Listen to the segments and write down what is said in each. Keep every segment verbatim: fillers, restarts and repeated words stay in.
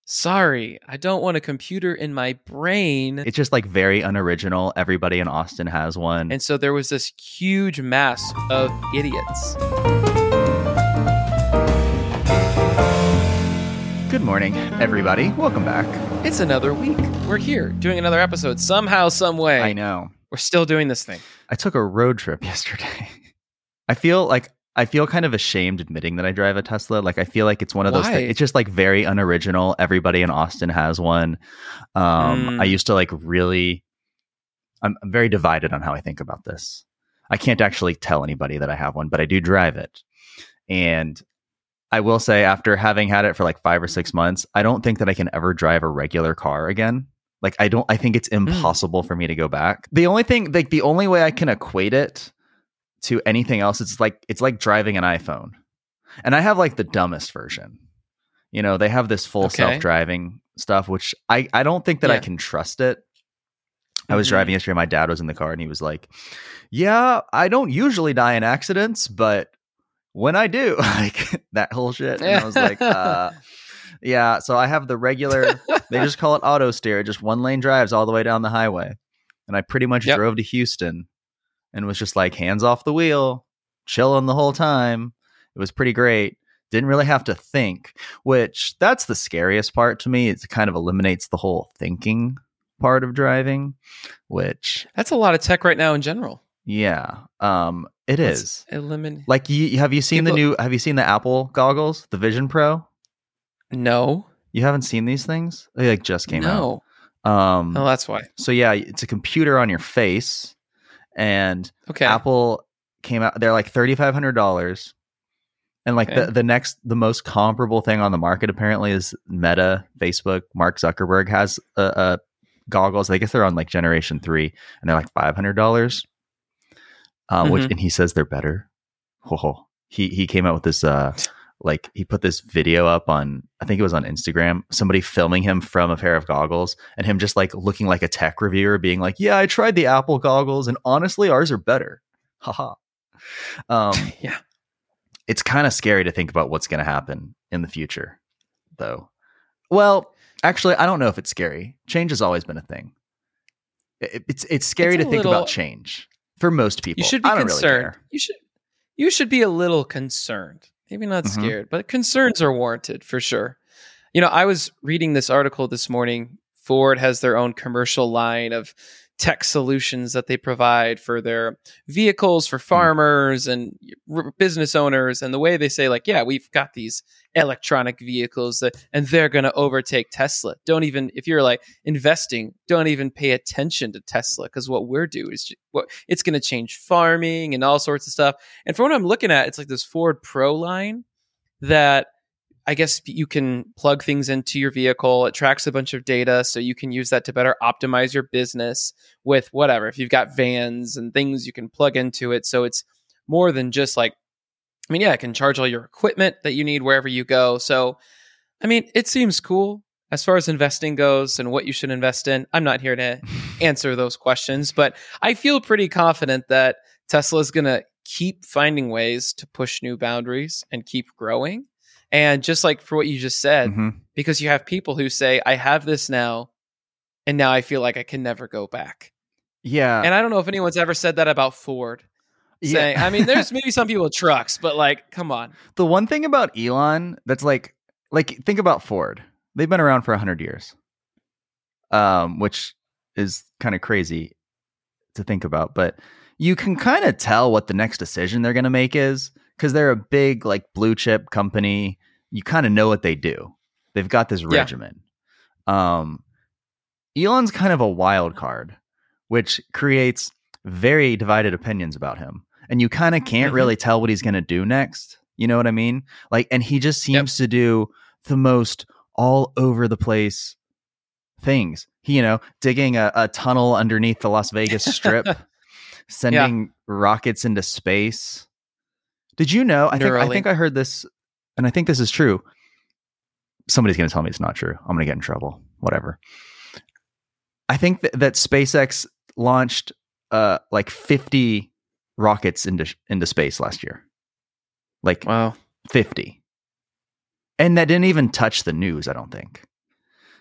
Sorry, I don't want a computer in my brain. It's just like very unoriginal. Everybody in Austin has one. And so there was this huge mass of idiots. Good morning, everybody. Welcome back. It's another week. We're here doing another episode. Somehow, some way. I know. We're still doing this thing. I took a road trip yesterday. I feel like I feel kind of ashamed admitting that I drive a Tesla. Like, I feel like it's one of those Why? things. It's just like very unoriginal. Everybody in Austin has one. Um, Mm. I used to like really, I'm, I'm very divided on how I think about this. I can't actually tell anybody that I have one, but I do drive it. And I will say, after having had it for like five or six months, I don't think that I can ever drive a regular car again. Like, I don't, I think it's impossible mm. for me to go back. The only thing, like the only way I can equate it to anything else, it's like, it's like driving an iPhone. And I have like the dumbest version. You know, they have this full okay. self-driving stuff, which I, I don't think that yeah. I can trust it. I was mm-hmm. driving yesterday. My dad was in the car and he was like, yeah, I don't usually die in accidents, but when I do, like that whole shit. And I was like, uh, yeah. So I have the regular, they just call it auto steer, just one lane drives all the way down the highway. And I pretty much yep. drove to Houston and was just like hands off the wheel, chilling the whole time. It was pretty great. Didn't really have to think, which that's the scariest part to me. It kind of eliminates the whole thinking part of driving, which that's a lot of tech right now in general. Yeah. Um, it Let's is. Eliminate. Like, you, have you seen People... the new, have you seen the Apple goggles, the Vision Pro? No. You haven't seen these things? They like just came no. out. Um, oh, that's why. So yeah, it's a computer on your face, and okay. Apple came out, they're like thirty-five hundred dollars. And like okay. the, the next, the most comparable thing on the market apparently is Meta, Facebook. Mark Zuckerberg has a, a goggles. I guess they're on like generation three, and they're like five hundred dollars. Um, mm-hmm. Which, and he says they're better. Oh, he he came out with this, uh, like he put this video up on, I think it was on Instagram, somebody filming him from a pair of goggles, and him just like looking like a tech reviewer, being like, "Yeah, I tried the Apple goggles, and honestly, ours are better." Haha. um, yeah, it's kind of scary to think about what's going to happen in the future, though. Well, actually, I don't know if it's scary. Change has always been a thing. It, it's it's scary it's to think little... about change. For most people, you should be I don't concerned. Really care. You should you should be a little concerned. Maybe not mm-hmm. scared, but concerns are warranted for sure. You know, I was reading this article this morning. Ford has their own commercial line of tech solutions that they provide for their vehicles for farmers mm. and r- business owners. And the way they say, like, yeah, we've got these electronic vehicles that, and they're going to overtake Tesla. Don't even, if you're like investing, don't even pay attention to Tesla, because what we're doing is what it's going to change farming and all sorts of stuff. And from what I'm looking at, it's like this Ford Pro line that I guess you can plug things into your vehicle. It tracks a bunch of data, so you can use that to better optimize your business with whatever. If you've got vans and things, you can plug into it. So it's more than just like, I mean, yeah, it can charge all your equipment that you need wherever you go. So, I mean, it seems cool as far as investing goes and what you should invest in. I'm not here to answer those questions, but I feel pretty confident that Tesla is going to keep finding ways to push new boundaries and keep growing. And just like for what you just said, mm-hmm. because you have people who say, I have this now, and now I feel like I can never go back. Yeah. And I don't know if anyone's ever said that about Ford. Saying, yeah. I mean, there's maybe some people with trucks, but like, come on. The one thing about Elon that's like, like think about Ford. They've been around for one hundred years, um, which is kind of crazy to think about. But you can kind of tell what the next decision they're going to make is, because they're a big like blue chip company. You kind of know what they do. They've got this yeah. regimen. Um, Elon's kind of a wild card, which creates very divided opinions about him. And you kind of can't mm-hmm. really tell what he's going to do next. You know what I mean? Like, and he just seems yep. to do the most all over the place things. He, you know, digging a, a tunnel underneath the Las Vegas Strip, sending yeah. rockets into space. Did you know? I think I think I heard this, and I think this is true. Somebody's going to tell me it's not true. I'm going to get in trouble. Whatever. I think th- that SpaceX launched uh, like fifty rockets into into space last year. Like wow, fifty, and that didn't even touch the news. I don't think.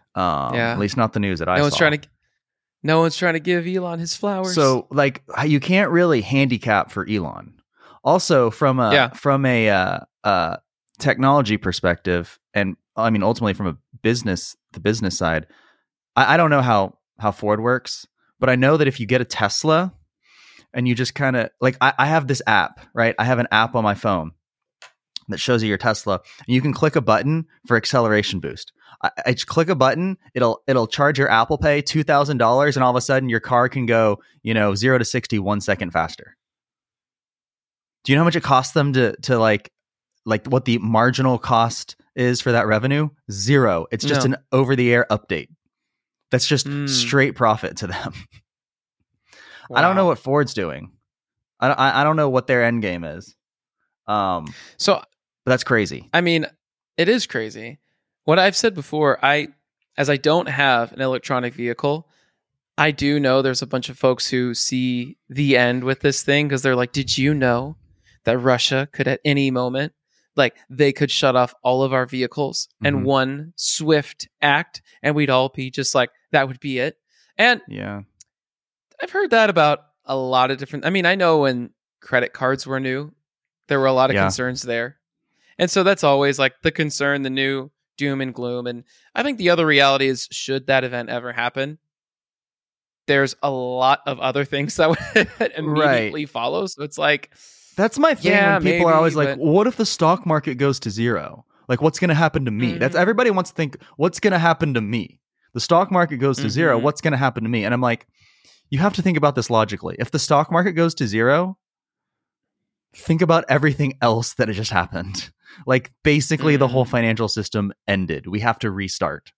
Um, Yeah. At least not the news that I No one's saw. trying to. No one's trying to give Elon his flowers. So like you can't really handicap for Elon. Also from a Yeah. from a uh, uh, technology perspective, and I mean ultimately from a business the business side, I, I don't know how how Ford works, but I know that if you get a Tesla and you just kind of like I, I have this app, right? I have an app on my phone that shows you your Tesla, and you can click a button for acceleration boost. I, I just click a button, it'll it'll charge your Apple Pay two thousand dollars, and all of a sudden your car can go, you know, zero to sixty one second faster. Do you know how much it costs them to to like like what the marginal cost is for that revenue? Zero. It's just No. an over the air update. That's just Mm. straight profit to them. Wow. I don't know what Ford's doing. I don't, I I don't know what their end game is. Um, So but that's crazy. I mean, it is crazy. What I've said before, I as I don't have an electronic vehicle, I do know there's a bunch of folks who see the end with this thing because they're like, did you know that Russia could at any moment, like they could shut off all of our vehicles Mhm. in one swift act and we'd all be just like, that would be it. And Yeah. I've heard that about a lot of different, I mean, I know when credit cards were new, there were a lot of Yeah. concerns there. And so that's always like the concern, the new doom and gloom. And I think the other reality is, should that event ever happen, there's a lot of other things that would immediately follow. So it's like, That's my thing Yeah, when people maybe, are always like, but- what if the stock market goes to zero? Like, what's going to happen to me? Mhm. That's everybody wants to think, what's going to happen to me? The stock market goes to zero. Mhm. What's going to happen to me? And I'm like, you have to think about this logically. If the stock market goes to zero, think about everything else that had just happened. Like, basically, the whole Mm. financial system ended. We have to restart.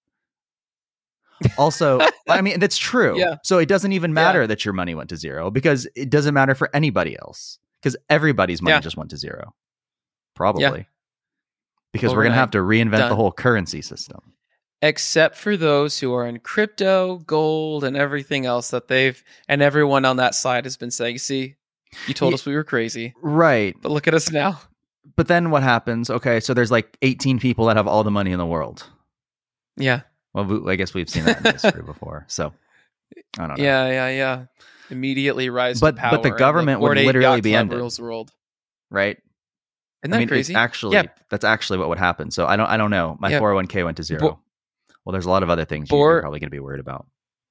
Also, I mean, that's true. Yeah. So it doesn't even matter that your money went to zero because it doesn't matter for anybody else because everybody's money Yeah. just went to zero. Probably. Yeah. Because we're going to Overnight. have to reinvent Done. the whole currency system. except for those who are in crypto, gold, and everything else that they've, and everyone on that side has been saying, see, you told Ye- us we were crazy, Right. but look at us now. But then what happens? Okay, so there's like eighteen people that have all the money in the world. Yeah. Well, we, I guess we've seen that in history before. So I don't know. Yeah, yeah, yeah. Immediately rise But- to power. but the and government would Bored Ape literally Yacht be Club ended. rules the world. Right? Isn't I that mean, crazy? it's actually Yeah. that's actually what would happen. So I don't I don't know. My Yeah. four oh one k went to zero. Bo- well, there's a lot of other things you're Bor- probably going to be worried about.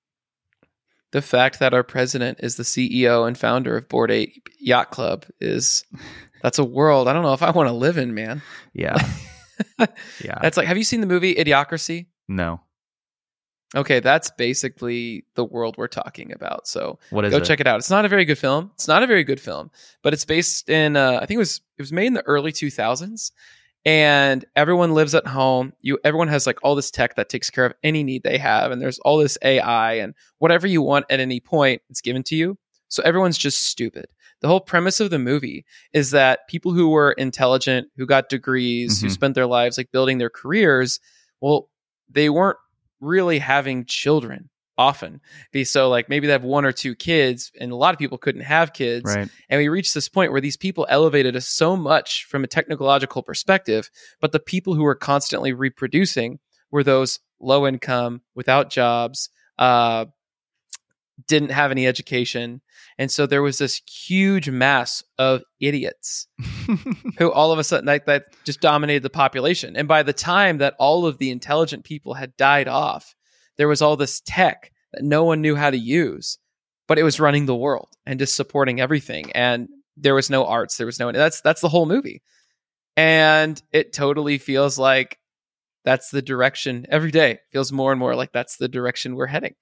The fact that our president is the C E O and founder of Bored Ape Yacht Club is, that's a world I don't know if I want to live in, man. Yeah. yeah. That's like, have you seen the movie Idiocracy? No. Okay, that's basically the world we're talking about. So What is go it? check it out. It's not a very good film. It's not a very good film, but it's based in uh, I think it was it was made in the early two thousands, and everyone lives at home. You everyone has like all this tech that takes care of any need they have, and there's all this A I and whatever you want at any point, it's given to you. So everyone's just stupid. The whole premise of the movie is that people who were intelligent, who got degrees, who Mhm. spent their lives like building their careers, well, they weren't really having children often. Be so like maybe they have one or two kids, and a lot of people couldn't have kids. Right. And we reached this point where these people elevated us so much from a technological perspective, but the people who were constantly reproducing were those low income, without jobs, uh, didn't have any education. And so there was this huge mass of idiots who all of a sudden like, that just dominated the population. And by the time that all of the intelligent people had died off, there was all this tech that no one knew how to use, but it was running the world and just supporting everything. And there was no arts, there was no, that's, that's the whole movie. And it totally feels like that's the direction every day. It feels more and more like that's the direction we're heading.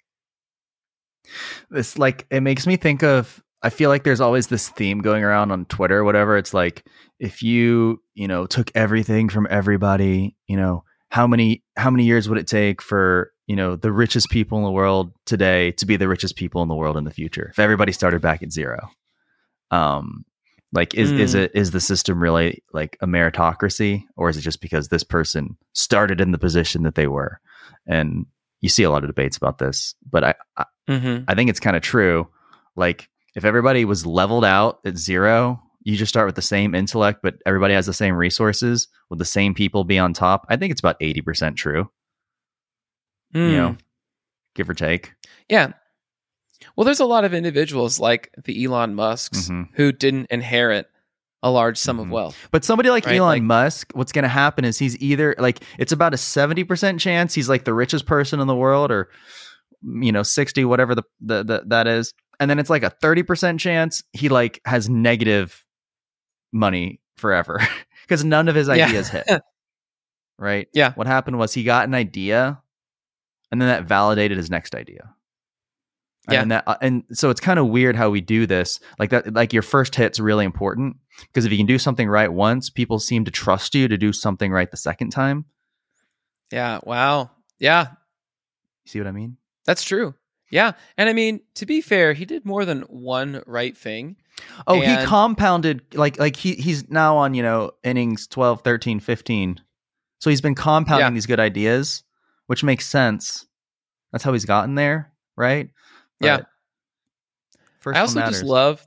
It's like it makes me think of I feel like there's always this theme going around on Twitter or whatever. It's like if you, you know, took everything from everybody, you know, how many how many years would it take for, you know, the richest people in the world today to be the richest people in the world in the future if everybody started back at zero? Um like is is Mm. it is the system really like a meritocracy, or is it just because this person started in the position that they were? And you see a lot of debates about this, but I, I Mm-hmm. I think it's kind of true. Like if everybody was leveled out at zero, you just start with the same intellect, but everybody has the same resources, with the same people be on top. I think it's about eighty percent true. Mm. You know, give or take. Yeah. Well, there's a lot of individuals like the Elon Musks Mm-hmm. who didn't inherit a large sum Mhm. of wealth. But somebody like Right, Elon like- Musk, what's going to happen is he's either like, it's about a seventy percent chance he's like the richest person in the world, or, you know, sixty, whatever the, the, the that is. And then it's like a thirty percent chance he like has negative money forever because none of his Yeah. ideas hit. Right. Yeah. What happened was he got an idea and then that validated his next idea. Yeah. And that, uh, and so it's kind of weird how we do this. Like that, like your first hit's really important because if you can do something right once, people seem to trust you to do something right the second time. Yeah. Wow. Yeah. You see what I mean? That's true. Yeah. And I mean, to be fair, he did more than one right thing. Oh, And- he compounded like, like he, he's now on, you know, innings twelve, thirteen, fifteen. So he's been compounding Yeah. these good ideas, which makes sense. That's how he's gotten there. Right. Yeah. First I one also just matters. love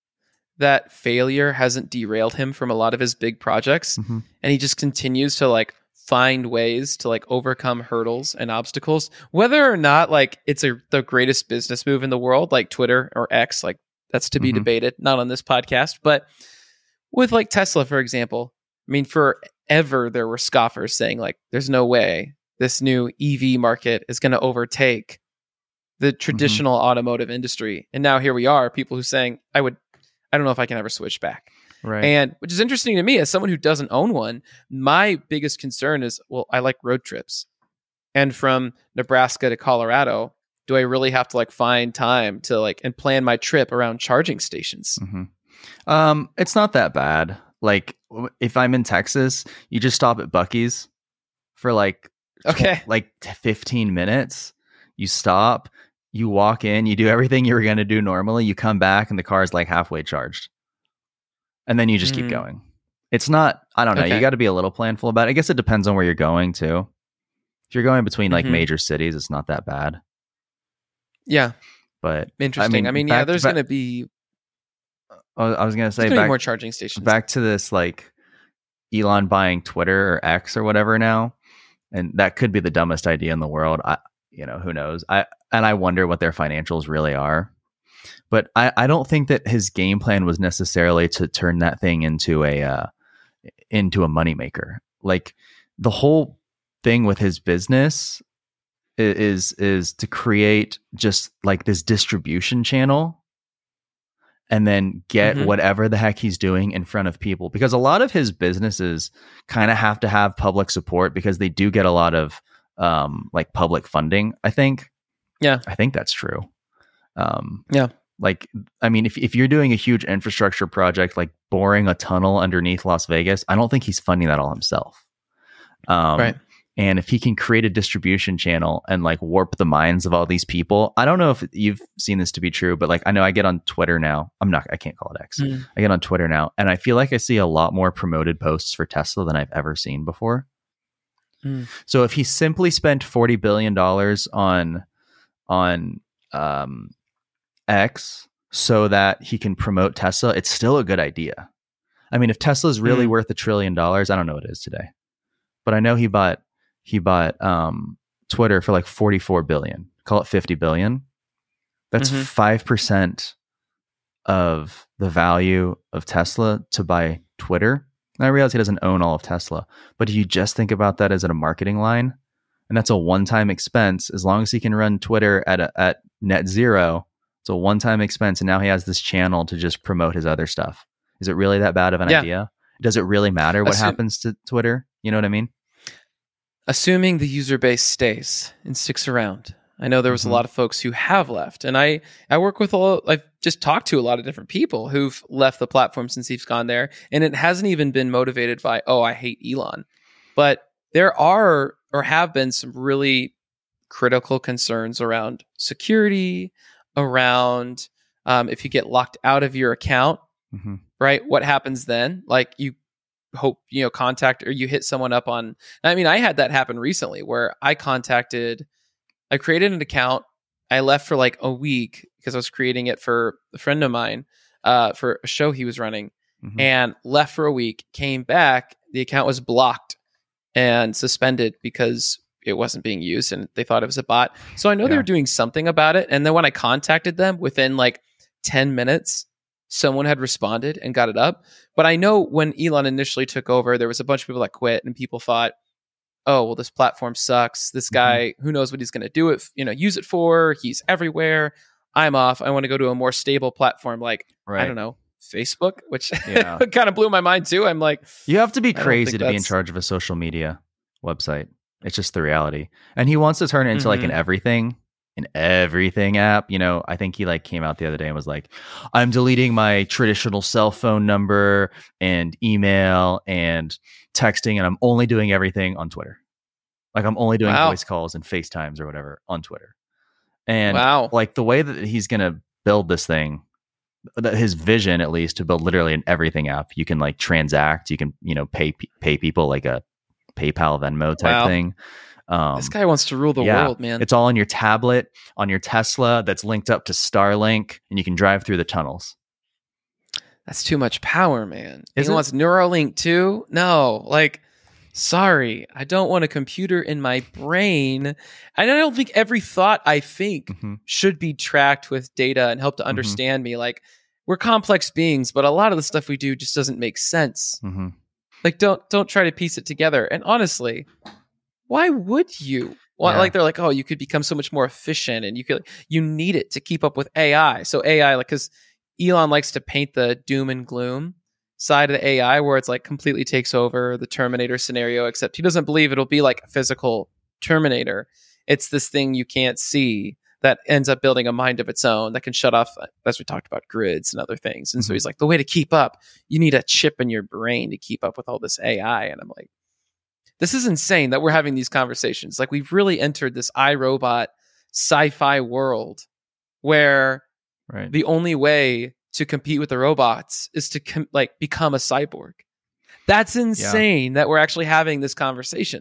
that failure hasn't derailed him from a lot of his big projects. Mhm. And he just continues to like find ways to like overcome hurdles and obstacles, whether or not like it's a, the greatest business move in the world, like Twitter or X, like that's to be Mhm. debated, not on this podcast. But with like Tesla, for example, I mean, forever there were scoffers saying like, there's no way this new E V market is going to overtake the traditional automotive industry. And now here we are, people who saying, I would, I don't know if I can ever switch back. Right. And which is interesting to me as someone who doesn't own one. My biggest concern is, well, I like road trips. And from Nebraska to Colorado, do I really have to like find time to like and plan my trip around charging stations? hmm Um, it's not that bad. Like w- if I'm in Texas, you just stop at Buc-ee's for like tw- Okay. like t- fifteen minutes. You stop, you walk in, you do everything you were going to do normally. You come back and the car is like halfway charged, and then you just Mm. keep going. It's not. I don't know. Okay. You got to be a little planful about it. I guess it depends on where you're going to. If you're going between like Mhm. major cities, it's not that bad. Yeah. But Interesting. I mean, yeah, back- there's back- going to be, I was- I was going to there's say gonna be back more charging stations. back to this like Elon buying Twitter or X or whatever now, and that could be the dumbest idea in the world. I, you know, who knows? I and I wonder what their financials really are. But I, I don't think that his game plan was necessarily to turn that thing into a uh, into a moneymaker. Like the whole thing with his business i- is is to create just like this distribution channel and then get Mhm. whatever the heck he's doing in front of people, because a lot of his businesses kind of have to have public support because they do get a lot of um like public funding. I think Yeah. I think that's true. um Yeah. like I mean, if, if you're doing a huge infrastructure project like boring a tunnel underneath Las Vegas, I don't think he's funding that all himself. um Right. And if he can create a distribution channel and like warp the minds of all these people, I don't know if you've seen this to be true, but like I know I get on Twitter now. I'm not, I can't call it X. Mm. I get on Twitter now and I feel like I see a lot more promoted posts for Tesla than I've ever seen before. Mm. So if he simply spent forty billion dollars on, on um, X so that he can promote Tesla, it's still a good idea. I mean, if Tesla's really Mm. worth a trillion dollars, I don't know what it is today, but I know he bought, he bought um, Twitter for like forty-four billion, call it fifty billion. That's Mhm. five percent of the value of Tesla to buy Twitter. And I realize he doesn't own all of Tesla, but if you just think about that as a marketing line, and that's a one-time expense, as long as he can run Twitter at a, at net zero, it's a one-time expense. And now he has this channel to just promote his other stuff. Is it really that bad of an Yeah. idea? Does it really matter what Assume- happens to Twitter? You know what I mean? Assuming the user base stays and sticks around. I know there was Mhm. a lot of folks who have left, and I I work with a lot, I've just talked to a lot of different people who've left the platform since he's gone there, and it hasn't even been motivated by, oh, I hate Elon. But there are or have been some really critical concerns around security, around um, if you get locked out of your account, Mm-hmm. right? What happens then? Like you hope, you know, contact or you hit someone up on, I mean, I had that happen recently where I contacted, I created an account. I left for like a week because I was creating it for a friend of mine uh, for a show he was running Mm-hmm. and left for a week, came back. The account was blocked and suspended because it wasn't being used and they thought it was a bot. So I know Yeah. they were doing something about it. And then when I contacted them within like ten minutes, someone had responded and got it up. But I know when Elon initially took over, there was a bunch of people that quit and people thought, oh, well, this platform sucks. This guy, mm-hmm. who knows what he's going to do it, you know, use it for. He's everywhere. I'm off. I want to go to a more stable platform like, right. I don't know, Facebook, which yeah. kind of blew my mind too. I'm like, you have to be crazy to be in charge of a social media website. It's just the reality. And he wants to turn it into mm-hmm. like an everything, an everything app. You know, I think he like came out the other day and was like, I'm deleting my traditional cell phone number and email and texting, and I'm only doing everything on Twitter. Like I'm only doing wow. voice calls and FaceTimes or whatever on Twitter. And wow. like the way that he's going to build this thing, his vision at least to build literally an everything app. You can like transact, you can, you know, pay pay people like a PayPal, Venmo type wow. thing. Um, this guy wants to rule the yeah, world, man. It's all on your tablet, on your Tesla that's linked up to Starlink, and you can drive through the tunnels. That's too much power, man. Is he it? wants Neuralink too? No, like, sorry, I don't want a computer in my brain. And I don't think every thought I think mm-hmm. should be tracked with data and help to understand mm-hmm. me. Like, we're complex beings, but a lot of the stuff we do just doesn't make sense. Mm-hmm. Like, don't don't try to piece it together. And honestly, why would you? Well, yeah. Like they're like, oh, you could become so much more efficient, and you could you need it to keep up with A I. So A I, like, because Elon likes to paint the doom and gloom side of the A I, where it's like completely takes over the Terminator scenario. Except he doesn't believe it'll be like a physical Terminator. It's this thing you can't see that ends up building a mind of its own that can shut off, as we talked about, grids and other things. And mm-hmm. so he's like, the way to keep up, you need a chip in your brain to keep up with all this A I. And I'm like, this is insane that we're having these conversations. Like, we've really entered this iRobot sci-fi world where right. the only way to compete with the robots is to com- like become a cyborg. That's insane yeah. that we're actually having this conversation.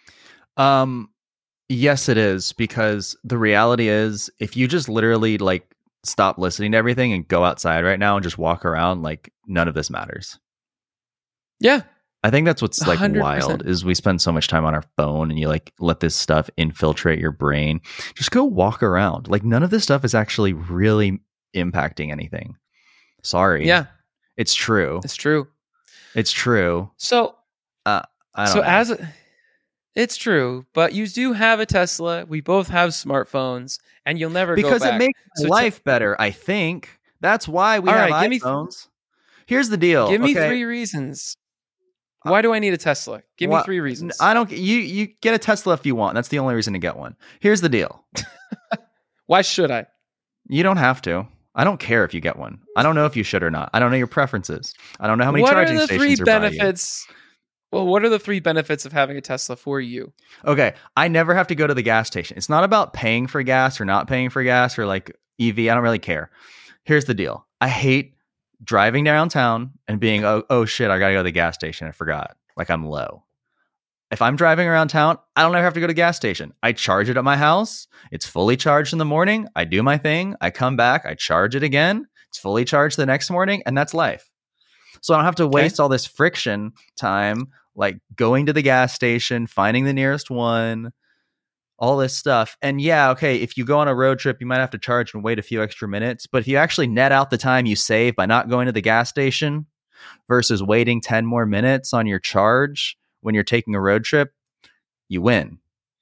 Um, yes, it is, because the reality is, if you just literally like stop listening to everything and go outside right now and just walk around, like none of this matters. Yeah. I think that's what's like one hundred percent wild is we spend so much time on our phone and you like let this stuff infiltrate your brain. Just go walk around. Like none of this stuff is actually really impacting anything. Sorry. Yeah. It's true. It's true. It's true. So, uh, I don't so know. as a, it's true, but you do have a Tesla. We both have smartphones, and you'll never because go back. It makes so life t- better. I think that's why we All have right, iPhones. Give me th- Here's the deal. Give me okay. three reasons. Why do I need a Tesla? Give well, me three reasons. I don't. You you get a Tesla if you want. That's the only reason to get one. Here's the deal. Why should I? You don't have to. I don't care if you get one. I don't know if you should or not. I don't know your preferences. I don't know how many what charging are the stations three benefits? Well, what are the three benefits of having a Tesla for you? Okay, I never have to go to the gas station. It's not about paying for gas or not paying for gas or like E V. I don't really care. Here's the deal. I hate driving downtown and being, oh, oh shit, I gotta go to the gas station. I forgot. Like I'm low. If I'm driving around town, I don't ever have to go to the gas station. I charge it at my house. It's fully charged in the morning. I do my thing. I come back. I charge it again. It's fully charged the next morning. And that's life. So I don't have to waste okay. all this friction time, like going to the gas station, finding the nearest one, all this stuff. And yeah, okay, if you go on a road trip, you might have to charge and wait a few extra minutes. But if you actually net out the time you save by not going to the gas station versus waiting ten more minutes on your charge when you're taking a road trip, you win.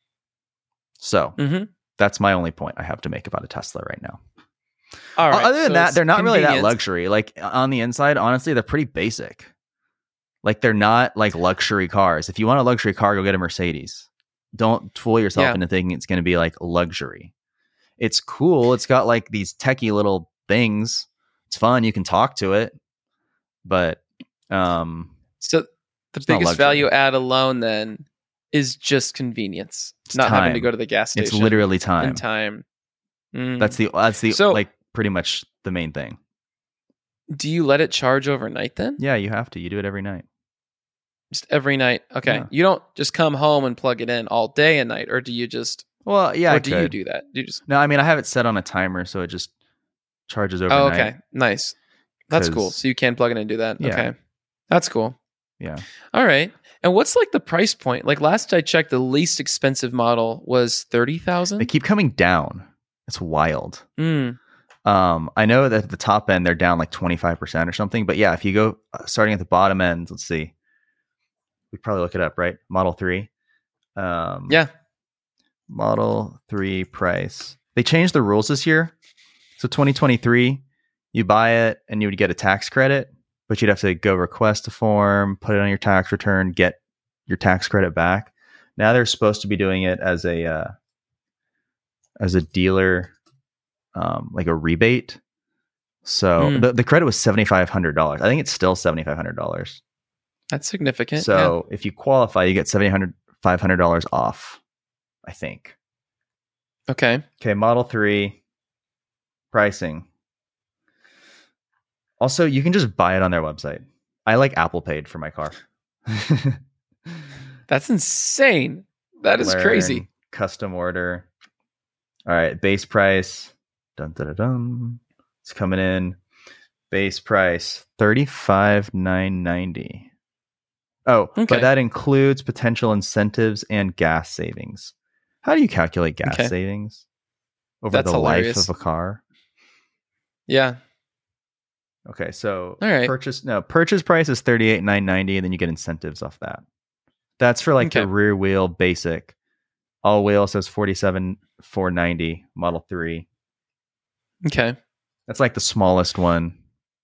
So mm-hmm. that's my only point I have to make about a Tesla right now. All right, Other than so that, they're not convenient. really that luxury. Like on the inside, honestly, they're pretty basic. Like they're not like luxury cars. If you want a luxury car, go get a Mercedes. Don't fool yourself yeah. into thinking it's going to be like luxury. It's cool. It's got like these techie little things. It's fun. You can talk to it. But um, so the biggest value add alone then is just convenience. It's not time. having to go to the gas station. It's literally time. And time. Mm. That's the that's the so, like pretty much the main thing. Do you let it charge overnight then? Yeah, you have to. You do it every night. Just every night. Okay. Yeah. You don't just come home and plug it in all day and night, or do you just Well, yeah, or I do could. you do that? Do you just No, I mean I have it set on a timer so it just charges overnight. Oh, okay. Nice. That's cool. So you can plug it in and do that. Yeah. Okay. That's cool. Yeah. All right. And what's like the price point? Like last I checked, the least expensive model was thirty thousand. They keep coming down. It's wild. Mm. Um, I know that at the top end they're down like twenty-five percent or something. But yeah, if you go uh, starting at the bottom end, let's see. We probably look it up, right? Model three. Um, yeah. Model three price. They changed the rules this year. So twenty twenty-three, you buy it and you would get a tax credit, but you'd have to go request a form, put it on your tax return, get your tax credit back. Now they're supposed to be doing it as a uh, as a dealer, um, like a rebate. So mm. the, the credit was seven thousand five hundred dollars. I think it's still seven thousand five hundred dollars. That's significant. So yeah. if you qualify, you get seven thousand five hundred dollars off, I think. Okay. Okay, Model three pricing. Also, you can just buy it on their website. I like Apple Paid for my car. That's insane. That is Learn, crazy. Custom order. All right, base price. Dun, dun, dun, dun. It's coming in. Base price thirty-five thousand nine hundred ninety dollars. Oh, okay. But that includes potential incentives and gas savings. How do you calculate gas okay. savings over That's the hilarious. life of a car? Yeah. Okay, so All right. purchase no purchase price is thirty-eight thousand nine hundred ninety dollars, and then you get incentives off that. That's for like okay. the rear wheel basic. All wheel says forty-seven thousand four hundred ninety dollars, Model three. Okay. That's like the smallest one.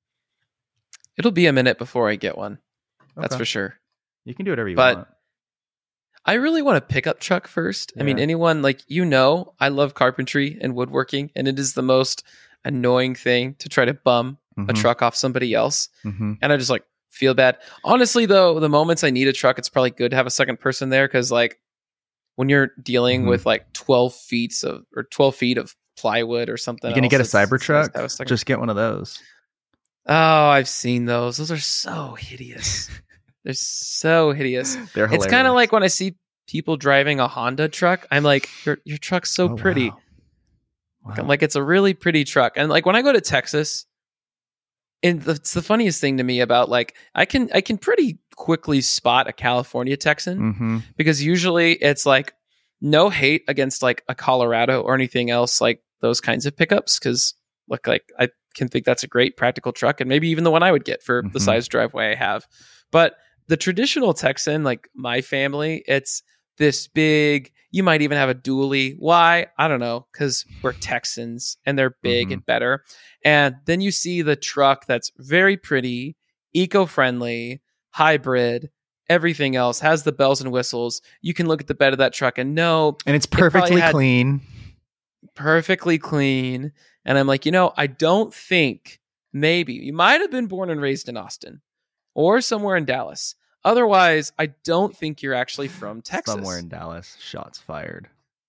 It'll be a minute before I get one. That's okay. for sure. You can do whatever you but want. I really want a pickup truck first. Yeah. I mean, anyone like, you know, I love carpentry and woodworking, and it is the most annoying thing to try to bum mm-hmm. a truck off somebody else. Mm-hmm. And I just like feel bad. Honestly, though, the moments I need a truck, it's probably good to have a second person there. Cause like when you're dealing mm-hmm. with like twelve feet of or twelve feet of plywood or something, you're going to get a Cybertruck. Nice just get one of those. Oh, I've seen those. Those are so hideous. They're so hideous. They're hilarious. It's kind of like when I see people driving a Honda truck, I'm like, your your truck's so oh, pretty. Wow. Wow. I'm like, it's a really pretty truck. And like when I go to Texas, and it's the funniest thing to me about like I can I can pretty quickly spot a California Texan mm-hmm. because usually it's like no hate against like a Colorado or anything else like those kinds of pickups, because look, like I can think that's a great practical truck and maybe even the one I would get for mm-hmm. the size driveway I have. But the traditional Texan, like my family, it's this big, you might even have a dually. Why? I don't know, because we're Texans and they're big mm-hmm. and better. And then you see the truck that's very pretty, eco-friendly, hybrid, everything else, has the bells and whistles. You can look at the bed of that truck and know. And it's perfectly it clean. Perfectly clean. And I'm like, you know, I don't think maybe you might have been born and raised in Austin or somewhere in Dallas. Otherwise, I don't think you're actually from Texas. Somewhere in Dallas. Shots fired.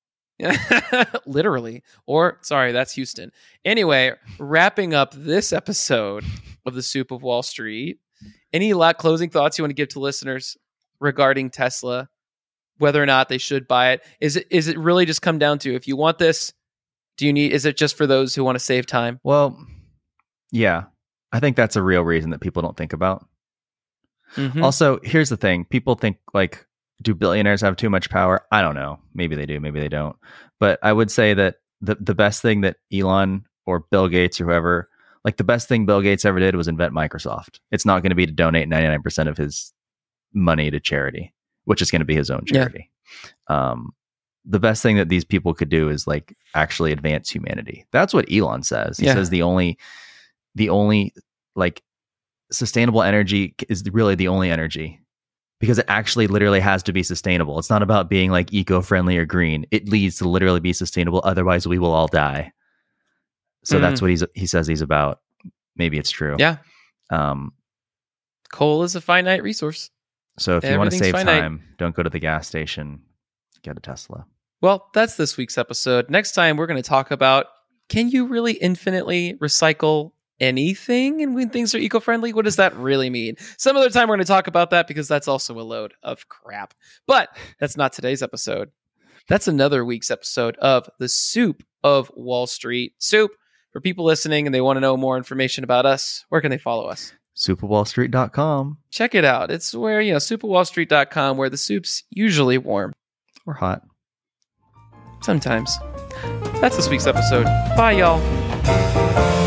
Literally. Or, sorry, that's Houston. Anyway, wrapping up this episode of The Soup of Wall Street, any la- closing thoughts you want to give to listeners regarding Tesla, whether or not they should buy it? Is it is it really just come down to, if you want this, do you need, is it just for those who want to save time? Well, yeah. I think that's a real reason that people don't think about. Mm-hmm. Also, here's the thing. People think like, do billionaires have too much power? I don't know. Maybe they do. Maybe they don't. But I would say that the, the best thing that Elon or Bill Gates or whoever, like the best thing Bill Gates ever did was invent Microsoft. It's not going to be to donate ninety-nine percent of his money to charity, which is going to be his own charity. Yeah. Um, the best thing that these people could do is like actually advance humanity. That's what Elon says. He yeah. says the only, the only like sustainable energy is really the only energy, because it actually literally has to be sustainable. It's not about being like eco-friendly or green. It needs to literally be sustainable. Otherwise we will all die. So mm. that's what he's, he says he's about. Maybe it's true. Yeah. Um, Coal is a finite resource. So if you want to save finite. time, don't go to the gas station, get a Tesla. Well, that's this week's episode. Next time, we're going to talk about, can you really infinitely recycle anything and when things are eco-friendly? What does that really mean? Some other time, we're going to talk about that, because that's also a load of crap. But that's not today's episode. That's another week's episode of The Soup of Wall Street. Soup, for people listening and they want to know more information about us, where can they follow us? super wall street dot com. Check it out. It's where, you know, super wall street dot com, where the soup's usually warm. Or hot. Sometimes. That's this week's episode. Bye, y'all.